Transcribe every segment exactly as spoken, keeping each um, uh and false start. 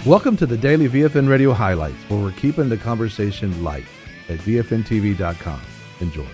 Welcome to the Daily V F N Radio Highlights, where we're keeping the conversation light at V F N T V dot com. Enjoy.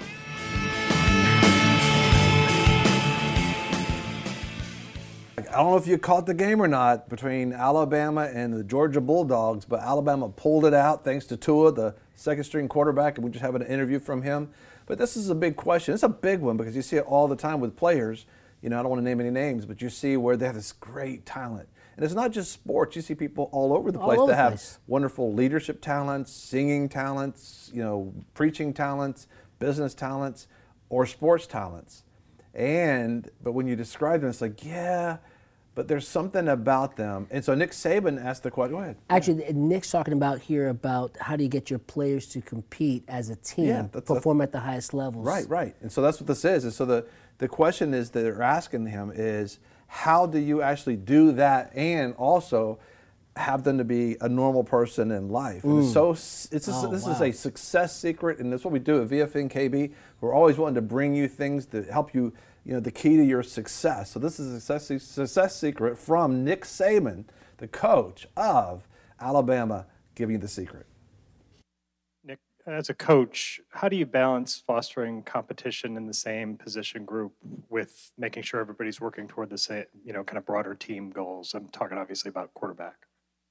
I don't know if you caught the game or not between Alabama and the Georgia Bulldogs, but Alabama pulled it out thanks to Tua, the second-string quarterback, and we just have an interview from him. But this is a big question. It's a big one because you see it all the time with players. You know, I don't want to name any names, but you see where they have this great talent. And it's not just sports. You see people all over the place that have place. wonderful leadership talents, singing talents, you know, preaching talents, business talents, or sports talents. And, but when you describe them, it's like, yeah, but there's something about them. And so Nick Saban asked the question. Go ahead. Actually, yeah. Nick's talking about here about how do you get your players to compete as a team, yeah, that's, perform that's, at the highest levels. Right, right. And so that's what this is. And so the, the question is that they're asking him is, how do you actually do that and also have them to be a normal person in life? And mm. it's so it's a, oh, this wow. is a success secret, and that's what we do at V F N K B. We're always wanting to bring you things that help you, you know, the key to your success. So this is a success, success secret from Nick Saban, the coach of Alabama, giving you the secret. Nick, as a coach, how do you balance fostering competition in the same position group with making sure everybody's working toward the same, you know, kind of broader team goals? I'm talking obviously about quarterback.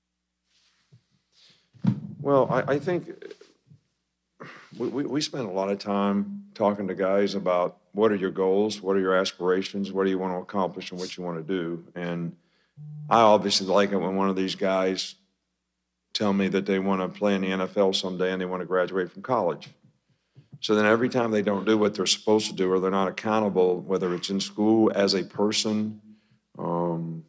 Well, I, I think we, we, we spend a lot of time talking to guys about what are your goals, what are your aspirations, what do you want to accomplish, and what you want to do. And I obviously like it when one of these guys tell me that they want to play in the N F L someday and they want to graduate from college. So then every time they don't do what they're supposed to do or they're not accountable, whether it's in school as a person um,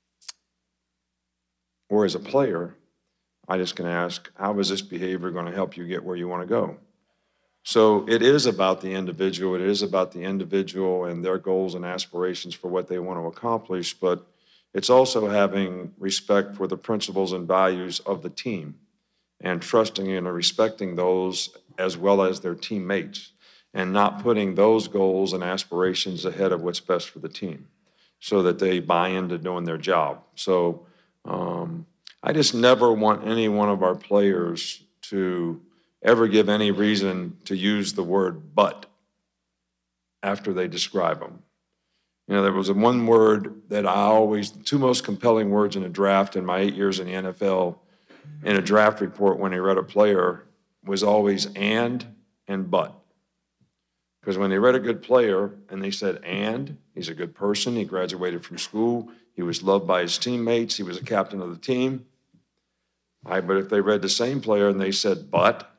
or as a player, I just can ask, how is this behavior going to help you get where you want to go? So it is about the individual. It is about the individual and their goals and aspirations for what they want to accomplish, but it's also having respect for the principles and values of the team and trusting and respecting those as well as their teammates and not putting those goals and aspirations ahead of what's best for the team so that they buy into doing their job. So um, I just never want any one of our players to ever give any reason to use the word but after they describe them. You know, there was a one word that I always, the two most compelling words in a draft in my eight years in the N F L, in a draft report when they read a player, was always and and but. Because when they read a good player and they said and, he's a good person, he graduated from school, he was loved by his teammates, he was a captain of the team. All right, but if they read the same player and they said but,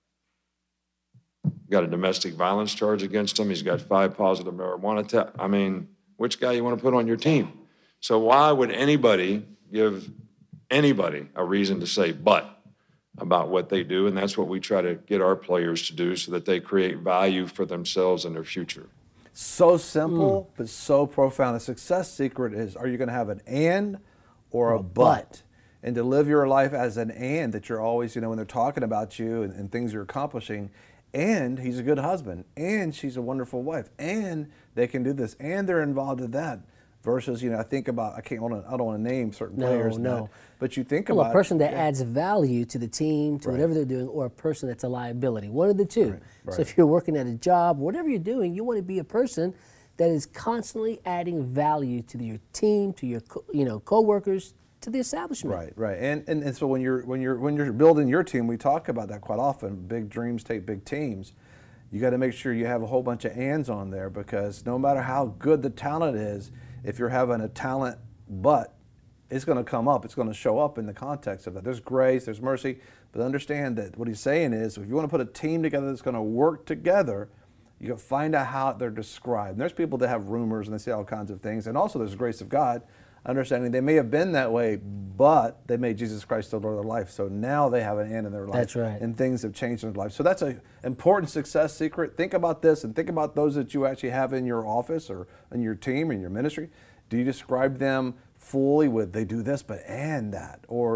got a domestic violence charge against him, he's got five positive marijuana tests, I mean, which guy you want to put on your team? So why would anybody give anybody a reason to say but about what they do? And that's what we try to get our players to do so that they create value for themselves and their future. So simple, mm. but so profound. The success secret is, are you going to have an and or a, a but? but? And to live your life as an and, that you're always, you know, when they're talking about you and, and things you're accomplishing, and he's a good husband, and she's a wonderful wife, and they can do this, and they're involved in that. Versus, you know, I think about, I can't, I don't want to name certain no, players, no. That, but you think well, about a person that yeah. adds value to the team, to right. whatever they're doing, or a person that's a liability. One of the two. Right. Right. So if you're working at a job, whatever you're doing, you want to be a person that is constantly adding value to your team, to your, co- you know, coworkers, to the establishment. Right, right, and, and and so when you're when you're when you're building your team, we talk about that quite often. Big dreams take big teams. You got to make sure you have a whole bunch of ands on there, because no matter how good the talent is, if you're having a talent but, it's going to come up. It's going to show up in the context of that. There's grace, there's mercy, but understand that what he's saying is, if you want to put a team together that's going to work together, you got to find out how they're described. And there's people that have rumors and they say all kinds of things, and also there's the grace of God. Understanding they may have been that way, but they made Jesus Christ the Lord of their life. So now they have an end in their life. That's right. And things have changed in their life. So that's an important success secret. Think about this, and think about those that you actually have in your office or in your team, in your ministry. Do you describe them fully with, they do this, but and that? Or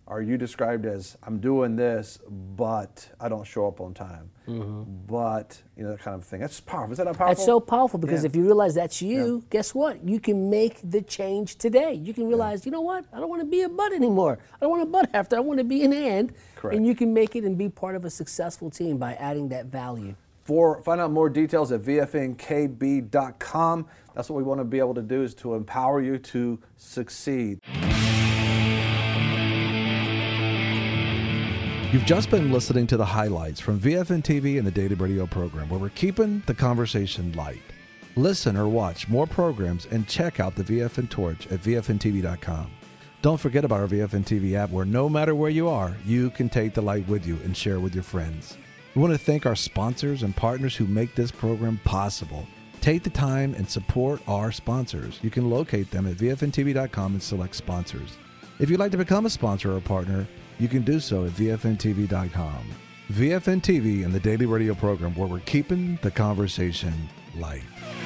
are you described as, I'm doing this, but I don't show up on time. Mm-hmm. But, you know, that kind of thing. That's powerful. Is that not powerful? That's so powerful because Yeah. if you realize that's you, Yeah. guess what? You can make the change today. You can realize, you know what? I don't want to be a butt anymore. I don't want to butt after. I want to be an and. Correct. And you can make it and be part of a successful team by adding that value. For find out more details at V F N K B dot com. That's what we want to be able to do, is to empower you to succeed. You've just been listening to the highlights from V F N T V and the Daily Radio program, where we're keeping the conversation light. Listen or watch more programs and check out the V F N Torch at V F N T V dot com. Don't forget about our V F N T V app, where no matter where you are, you can take the light with you and share with your friends. We want to thank our sponsors and partners who make this program possible. Take the time and support our sponsors. You can locate them at V F N T V dot com and select sponsors. If you'd like to become a sponsor or a partner, you can do so at V F N T V dot com. V F N T V and the Daily Radio program, where we're keeping the conversation light.